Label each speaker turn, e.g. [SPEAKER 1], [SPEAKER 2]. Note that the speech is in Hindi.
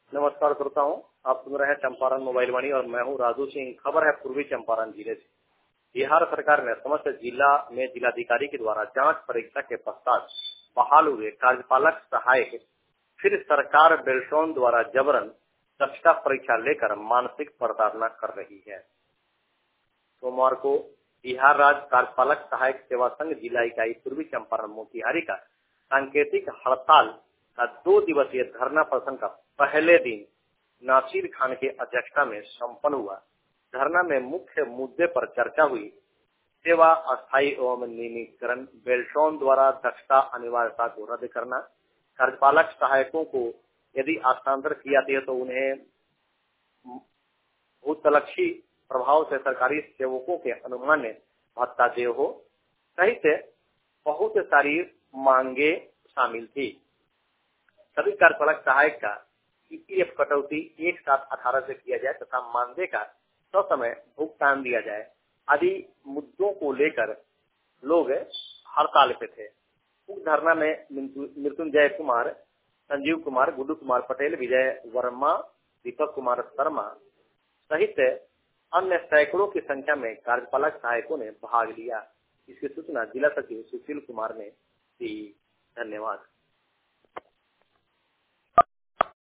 [SPEAKER 1] नमस्कार श्रोताओं, आप सुन रहे हैं चंपारण मोबाइल वाणी और मैं हूं राजू सिंह। खबर है पूर्वी चंपारण जिले से। बिहार सरकार ने समस्त जिला में जिलाधिकारी के द्वारा जांच परीक्षा के पश्चात बहाल हुए कार्यपालक सहायक फिर सरकार बेल्ट्रॉन द्वारा जबरन दक्षता परीक्षा लेकर मानसिक प्रताड़ना कर रही है। सोमवार को बिहार राज्य कार्यपालक सहायक सेवा संघ जिला इकाई पूर्वी चंपारण मोतिहारी का सांकेतिक हड़ताल का 2 दिवसीय धरना प्रदर्शन का पहले दिन नासिर खान के अध्यक्षता में संपन्न हुआ। धरना में मुख्य मुद्दे पर चर्चा हुई। सेवा अस्थायी एवं नियमितीकरण, बेल्ट्रॉन द्वारा दक्षता अनिवार्यता को रद्द करना, कार्यपालक सहायकों को यदि हस्तांतर किया जाए तो उन्हें भूतलक्षी प्रभाव से सरकारी सेवकों के अनुमान्य भत्ता देय हो, सहित बहुत सारी मांगे शामिल थी। सभी कार्यपालक सहायक का ईपीएफ कटौती एक साथ 18 से किया जाए तथा मानदेय का ससमय भुगतान दिया जाए आदि मुद्दों को लेकर लोग हड़ताल पे थे। उक्त धरना में मृत्युंजय कुमार, संजीव कुमार, गुड्डू कुमार पटेल, विजय वर्मा, दीपक कुमार शर्मा सहित अन्य सैकड़ों की संख्या में कार्यपालक सहायकों ने भाग लिया। इसकी सूचना जिला सचिव सुशील कुमार ने दी। धन्यवाद।